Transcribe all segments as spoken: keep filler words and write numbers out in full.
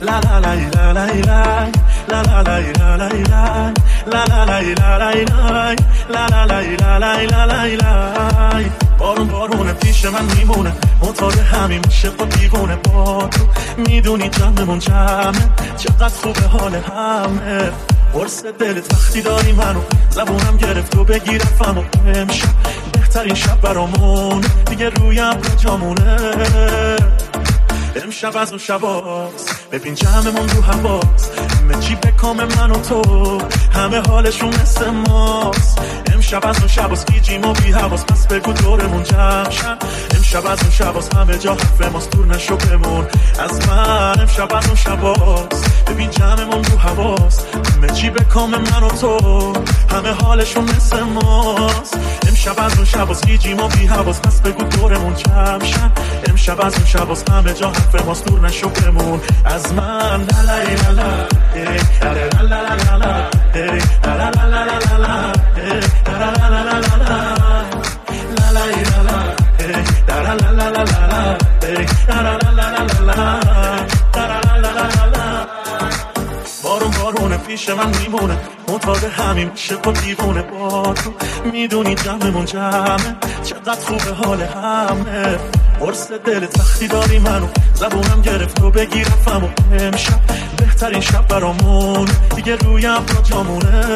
La la la la la la La la la la la la La la la la la la La la la la la la la بارون بارونه پیش من میمونه معتاد همین میشه با دیوونه با تو میدونی جمعمون جمعه چقدر خوبه حال همه قرص دلت وقتی داری منو زبونم گرفت و بگیرفم و امشب بهترین شب برامونه دیگه رویم رو جامونه امشب از اون شباست ببین جمعمون رو هواست همه چی به کام من و تو همه حالشون مثل ماست امشب از اون شباست گیجیم و بی حواس پس بگو دورمون جمع شن امشب از اون شباست همه جا حرف ماست دور نشو بمون از من امشب از اون شباست ببین جمعمون رو هواست همه چی به کام من و تو همه حالشون مثل ماست امشب از اون شباست گیجیم و بی حواس پس بگو دورمون جمع شن امشب از اون شباست همه جا حرف ماست دور نشو بمون از من لا لا لا لا لا لا لا لا لا لا لا لا بارون بارونه پیش من میمونه معتاد همین میشه با دیوونه با تو میدونی جمعمون جمعه چقدر خوبه حال همه قرص دلت وقتی داری منو زبونم گرفت و بگیرفم و امشب بهترین شب برامون دیگه رویم را جامونه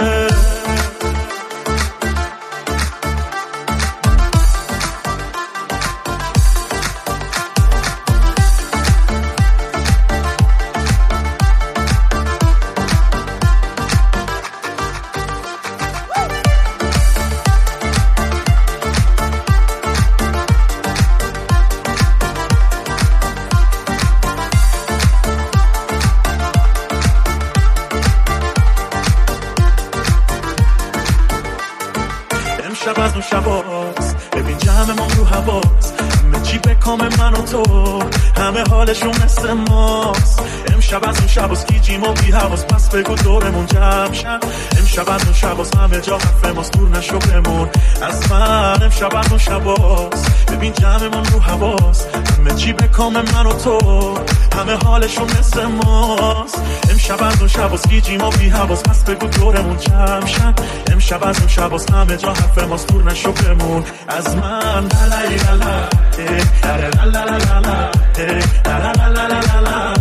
شب از اون شباست ببین جمعمون رو هواست همه چی به کام من و تو همه حالشون مثل ماست امشب از اون شباست گیجیم و بی حواس پس بگو دورمون جمع شن امشب از اون شباست همه جا حرف ماست دور نشو بمون از من امشب از اون شباست ببین جمعمون رو هواست همه چی به کام من و تو همه حالشون مثل ماست امشب از اون شباست گیجیم و بی حواس پس بگو دورمون جمع شن امشب از اون شباست همه جا حرف ماست دور نشو بمون از من لا لا لا لا لا لا لا لا لا لا لا لا لا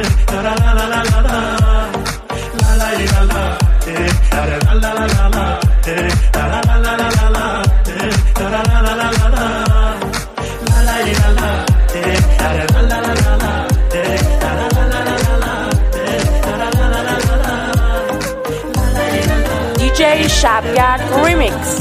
دی جی شبگرد ریمیکس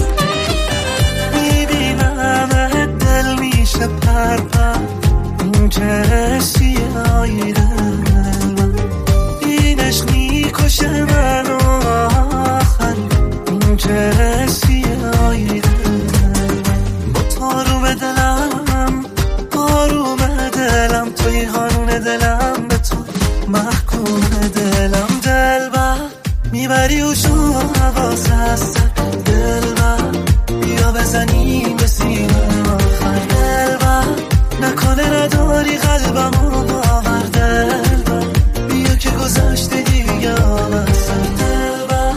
میبینم دل میشه پرپر این چه سیایی دل این عشق میکشه منو آخر این چه سیایی دل با تاروم دلم آروم دلم توی هانون دلم به تو محکوم دلم دل بر میبری و شو حواس هست دل بر بیا بزنیم به سینه آخر دل بر نکنه نداری قلبم رو باور دل بر بیا که گذشته دیگه آمستم دل بر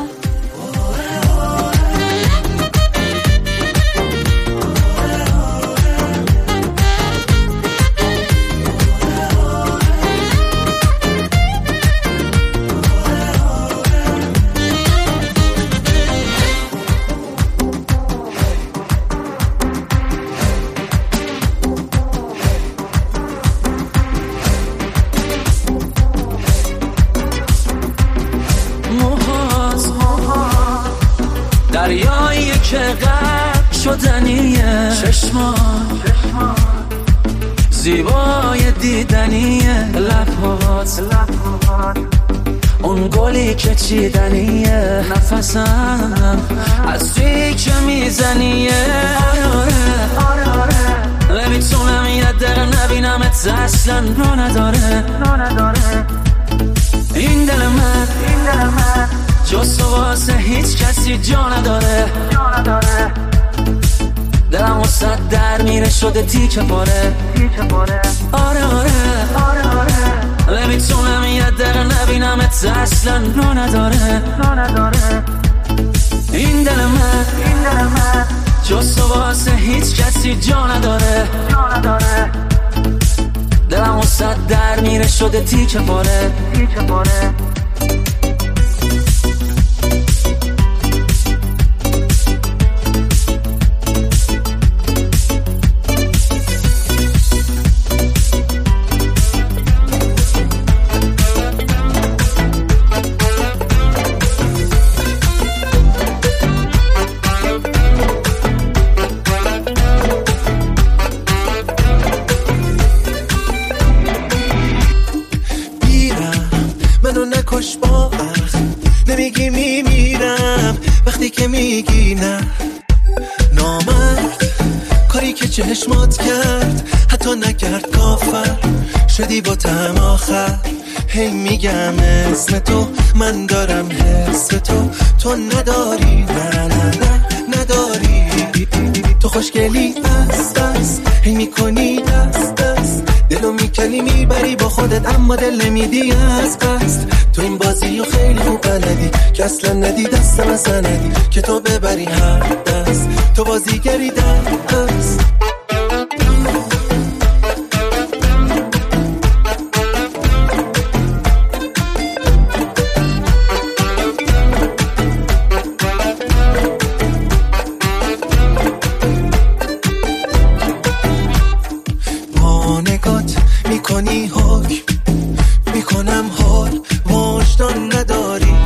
دریایی که غرق شدنیه چشمان زیبای دیدنیه لبهات اون گلی که چیدنیه نفسم از توی که میزنیه آره آره نمیتونم یه دقیقه نبینمت اصلا رو نداره این دل من جز تو واسه هیچ کسی جا نداره دلم واسه در میره شده تیکه پاره آره آره نمیتونم بینمت اصلا رو نداره این دل من جز تو واسه هیچ کسی جا نداره دلم واسه در میره شده تیکه پاره نکش با اخ نمیگی میمیرم وقتی که میگی نه نامرد کاری که چشمات کرد حتی نکرد کافر شدی با تم آخر هی میگم اسم تو من دارم حس تو تو نداری نه نه نه نداری تو خوشگلی دست دست هی میکنی دست دست دلو میکنی میبری با خودت اما دل نمیدی از قصد تو این بازی رو خیلی خوب بلدی که اصلا ندی دستم اصلا ندی که تو ببری هر دست تو بازیگری دست با نگات میکنی حکم میکنم حال وجدان نداری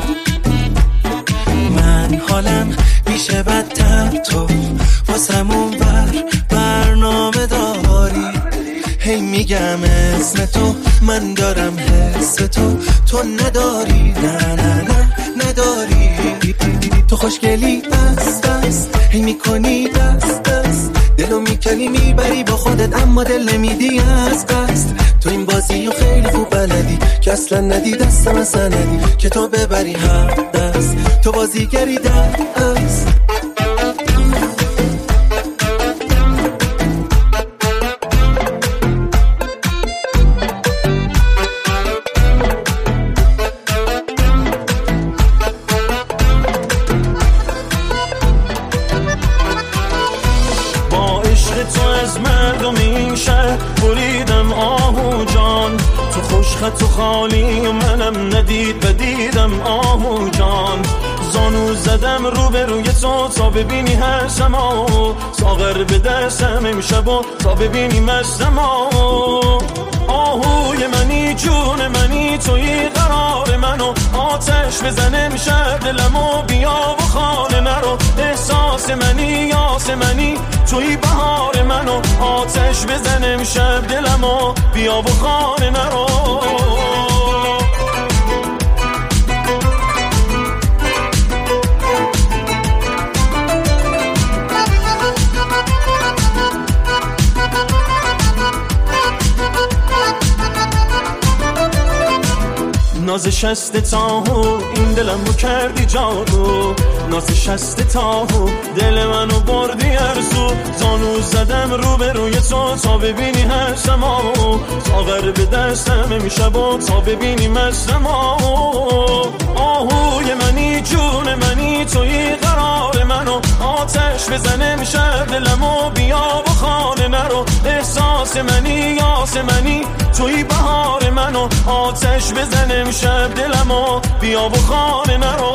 من حالم میشه بدتر تو واسمون بر برنامه داری هی میگم اسم تو من دارم حس تو تو نداری نه نه نه نداری تو خوشگلی دست دست هی میکنی دست دست دلو میکنی میبری با خودت اما دل نمیدی از قصد تو این بازی رو خیلی خوب بلدی که اصلا ندی دستم اصلا ندی که تو ببری هر دست تو بازیگری دست تو از مردم این شهر بریدم آهو جان تو خوشخط و خالی و منم ندید بدیدم آهو جان زانو زدم رو به روی تو تا ببینی هر سما ساغر به دستم امشب و تا ببینی مستم آهوی منی جون منی توی قرار منو آتش بزن امشب دلمو بیا و خانه نرو احساس منی یاس منی توی بهار منو آتش بزن امشب دلمو بیا و خانه نرو ناز شست تاهو این دلم رو کردی جادو ناز شست تاهو دل منو بردی ارزو زانو زدم رو به روی تو تا ببینی هر سما ساغر به دستم امشب و تا ببینی مستم آهوی منی جون منی توی قرار منو آتش بزن امشب دلمو بیا و خانه نرو احساس منی یاس منی توی بهار منو آتش بزن امشب دلمو بیا و خانه نرو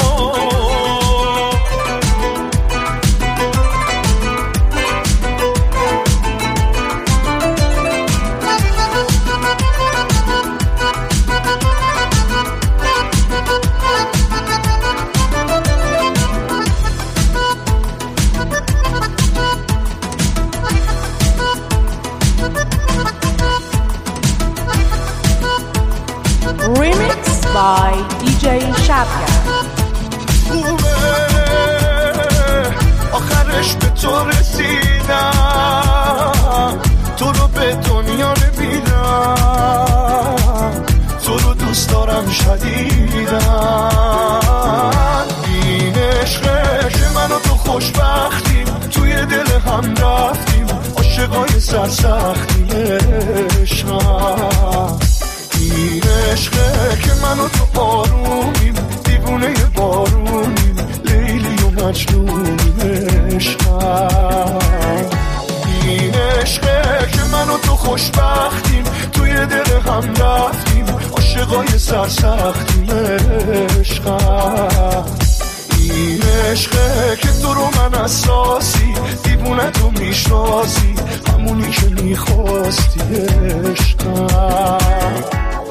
Remix by دی جی شبگر. خوبه آخرش به تو رسیدم تو رو به دنیا نمیدم تو رو دوست دارم شدیدم این عشقه من و تو خوشبختیم توی دل هم رفتیم عاشقای سرسختی عشقم این عشقه که منو تو آرومیم دیوونه بارونیم لیلی و مجنونیم عشقم این عشقه که منو تو خوشبختیم توی دل هم رفتیم عاشقای سرسختیم عشقم این عشقه که تو رو من اساسی دیوونه تو میشناسی همونی که میخواستی عشقم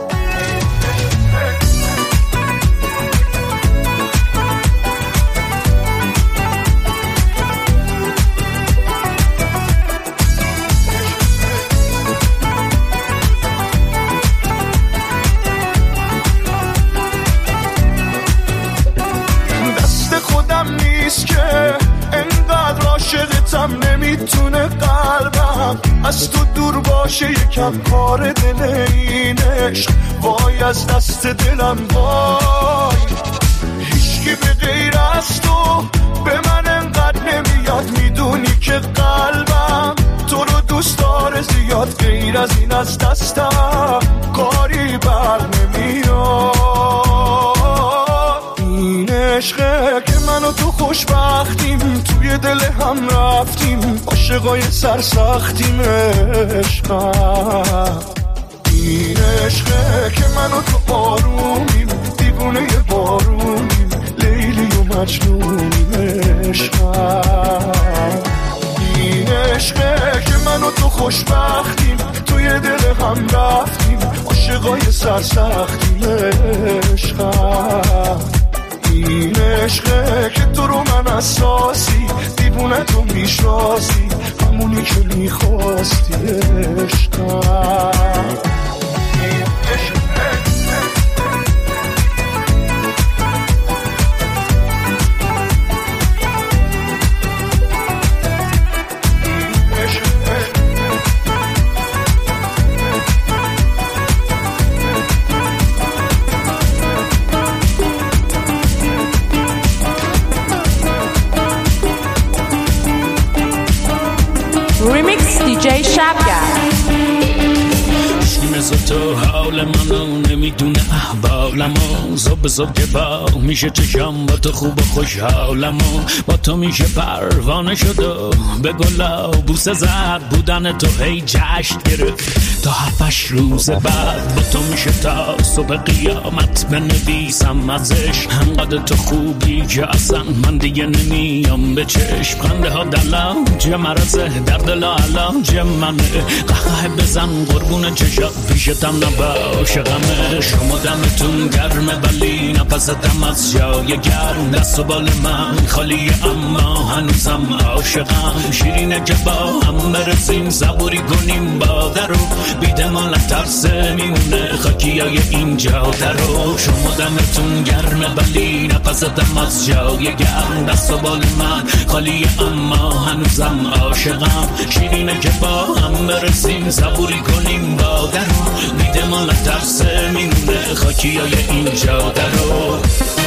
که انقدر عاشقتم نمیتونه قلبم از تو دور باشه یکم کار دل این عشق وای از دست دلم وای هیچکی به غیر از تو به من انقدر نمیاد میدونی که قلبم تو رو دوست داره زیاد غیر از این از دستم کاری بر نمیاد این عشقه که من و تو خوشبختیم توی دل هم رفتیم عاشقای سرسختیم عشقم این عشقه که من و تو آرومیم دیوونه بارونیم لیلی و مجنونیم عشقم این عشقه که من و تو خوشبختیم توی دل هم رفتیم عاشقای سرسختیم عشقم این عشقه که تو رو من اساسی دیوونه تو میشناسی همونی که میخواستی عشقم این عشقه Remix دی جی شبگر مثل تو حال منو نمیدونه احوالمو زب زب که با میشه چشم با تو خوب و خوشحالمو با تو میشه پروانه شد و به گلا بوسه زد بودن تو هی جشن گرفت تا هفتش روز بعد با تو میشه تا صبح قیامت بنویسم ازش انقدر تو خوبی که اصلا من دیگه نمیام به چشم خنده ها دلم چه مرزه در دل علاج منه قهقه بزن قربون چشات پیشتم نباشه غمه شما دمتون گرمه ولی نفستم از جای گرم دست و بال من خالیه اما هنوزم عاشقم شیرینه که با هم برسیم صبوری کنیم باده رو بیده ما نترسه میمونه خاکیای این جاده رو شما دمتون گرمه ولی نفستم از جای گرم دست و بال من خالیه اما هنوزم عاشقم شیرینه که با هم برسیم صبوری کنیم باده رو بیده ما نترسه میمونه خاکیای این جاده رو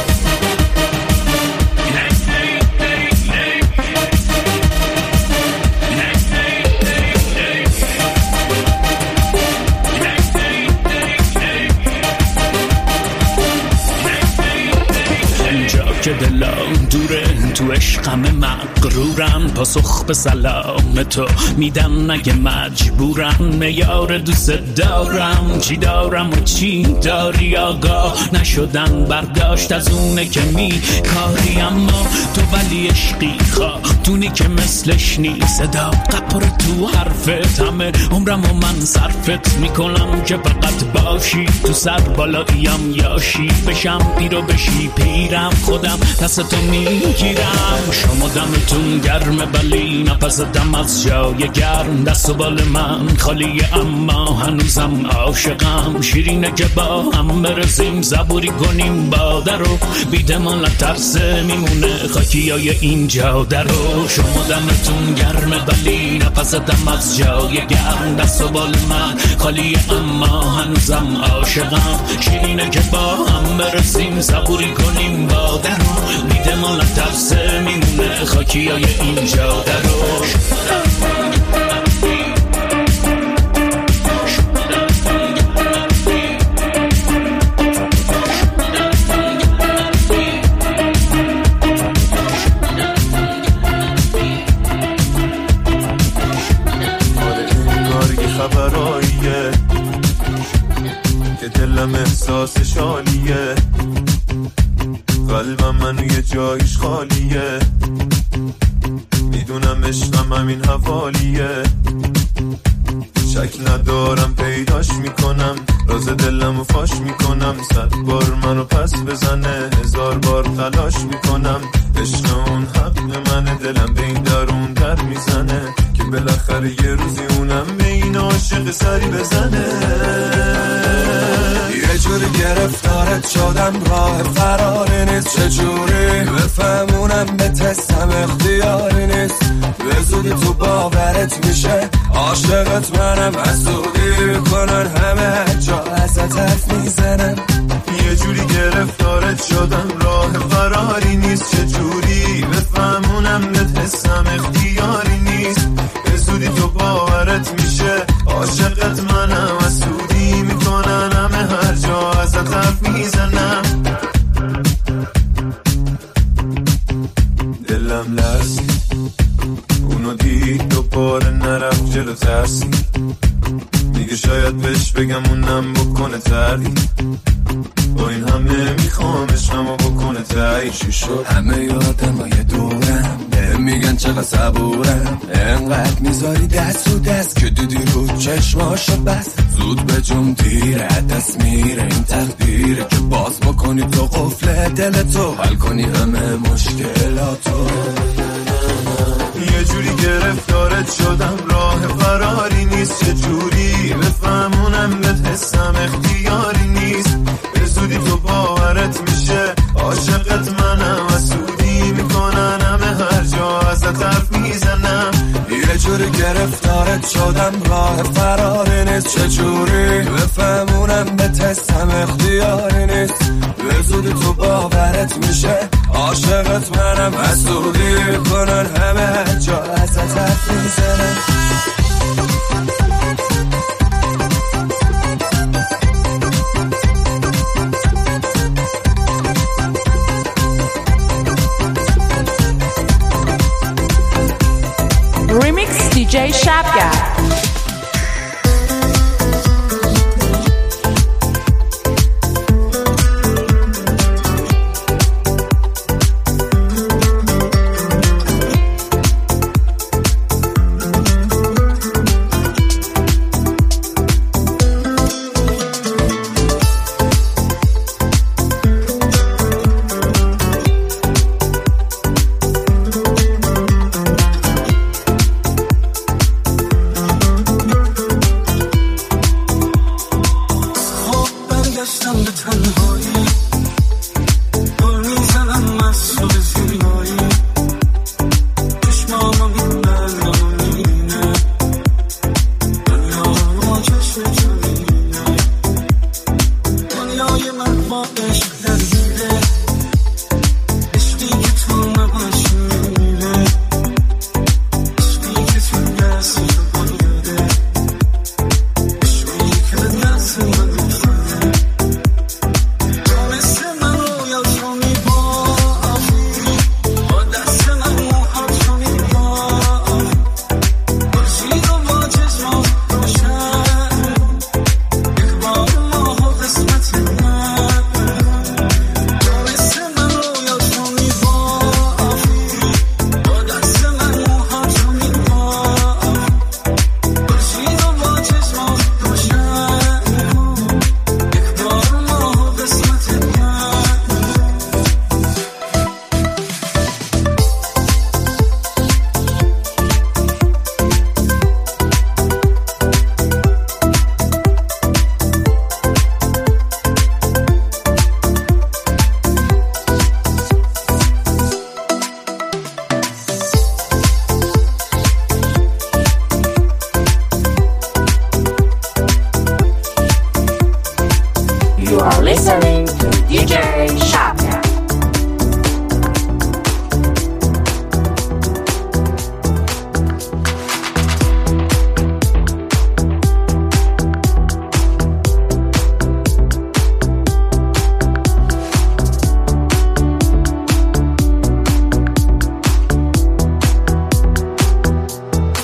که دلم دوره تو عشقم مغرورم پاسخ به سلام تو میدم نگه مجبورم میار دوست دارم چی دارم و چی داری آگاه نشدن برداشت از اونه که می کاری اما تو ولی عشقی خاتونی که مثلش نیست صداقت پر تو حرفت همه عمرم و من صرفت میکنم که فقط باشی تو سر بالاییم یاشی بشم پیرو بشی پیرم خودم دست تو میگیرم شما دمتون گرمه ولی نفس دم از جای گرم دست و بال من خالیه اما هنوزم عاشقم شیرینه که با هم برسیم صبوری کنیم باده رو بیده ما نترسه میمونه خاکیای این جاده رو شما دمتون گرمه ولی نفس دم از جای گرم دست و بال من خالیه اما هنوزم عاشقم شیرینه که با هم برسیم صبوری کنیم باده رو بیده ما نترسه میمونه خاکیای این جاده رو که دلم احساسش عالیه، قلبم منو یه جایش خالیه، میدونم عشقم همین حوالیه، شک ندارم پیداش میکنم، راز دلمو فاش میکنم، صد بار منو پس بزنه هزار بار تلاش میکنم، عشق اون حق منه، دلم به این درون در میزنه که بالاخره یه روزی اونم به این عاشق سری بزنه. یه جوری گرفتارت شدم راه فراری نیست، چجوری بفهمونم به تستم اختیاری نیست، به زودی تو باورت میشه عاشقت منم، از زودی کنن همه هر جا ازت حرف میزنن. یه جوری گرفتارت شدم راه فراری نیست، چجوری بفهمونم به تستم اختیاری نیست، به زودی تو باورت میشه عاشقت منم، از زودی میکنن همه هر جا ازت حرف میزنم. دلم لرزید اونو دید دوباره نرفت جلو ترسی، میگه شاید بهش بگم اونم بکنه تردید، با این همه میخوام عشقمو بکنه تایی. چی شد؟ همه یادم های دورم به میگن چقدر صبورم، انقدر میذاری دست رو دست که دیدی رو چشماشو بس، زود به جون دیره دست میره این تقدیره که باز بکنی تو قفل دلتو، حل کنی همه مشکلاتو. یه جوری گرفتارت شدم راه فراری نیست، چه جوری بفهمونم به حسم اختیاری نیست، به زودی تو باورت میشه عاشقت منم، از زودی میکنن همه هر جا ازت حرف میزنم. یه جوری گرفتارت شدم راه فراری نیست، چه جوری بفهمونم به تستم اختیاری نیست، به زودی تو باورت میشه عاشقت منم، از زودی کنن همه هر جا ازت حرف میزنم. Remix دی جی شبگر.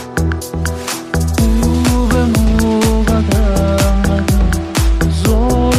Zor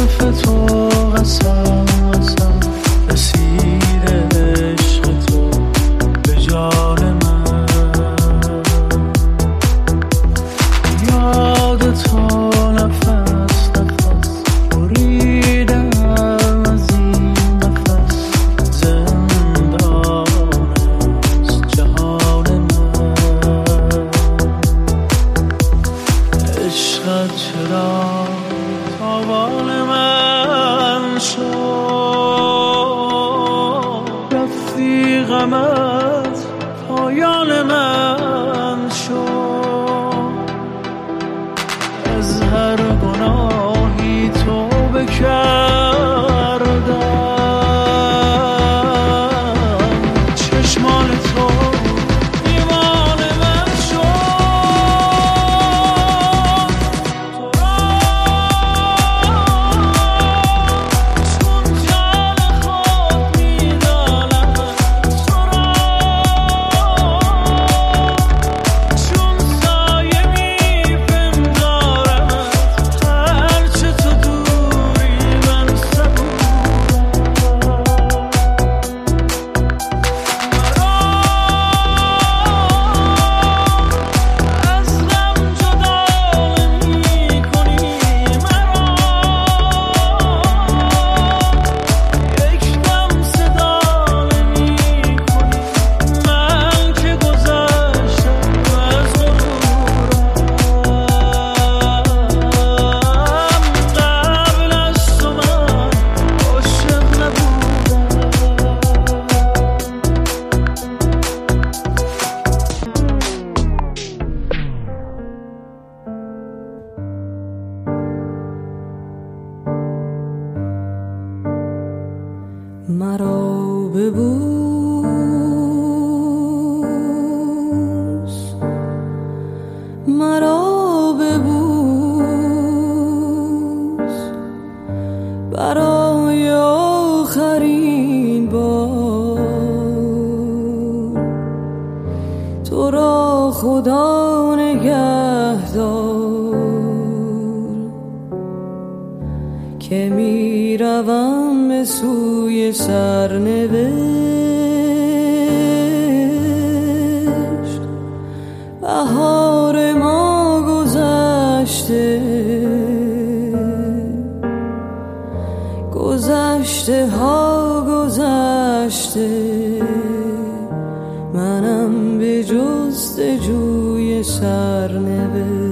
ببوس، مرا ببوس برای آخرین بار. تو را خدا نگهدار که می روم به سوی سرنوشت. بهار ما گذشته، گذشته ها گذشته، منم به جستجوی سرنوشت.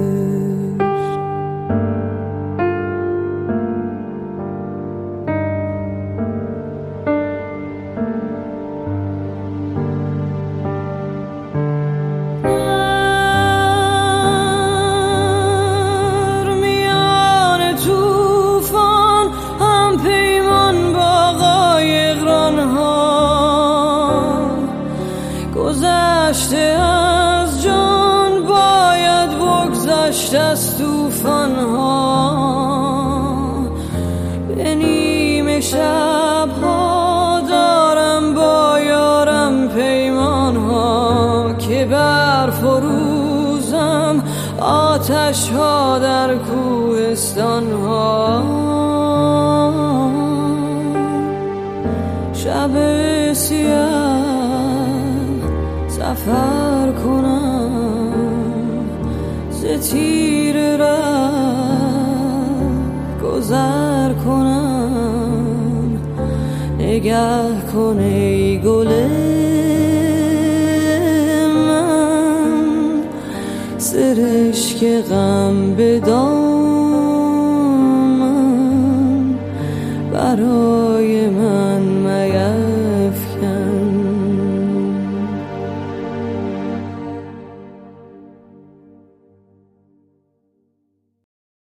گذشته از جان باید بگذشت از توفان ها. به نیمه شب ها دارم با یارم پیمان ها که بر فروزم آتش ها در کوهستان ها. شب سیاه سفر کنم، ز تیر ره گذر کنم. نگه کن ای گل من، سرشک غم به دامن برای من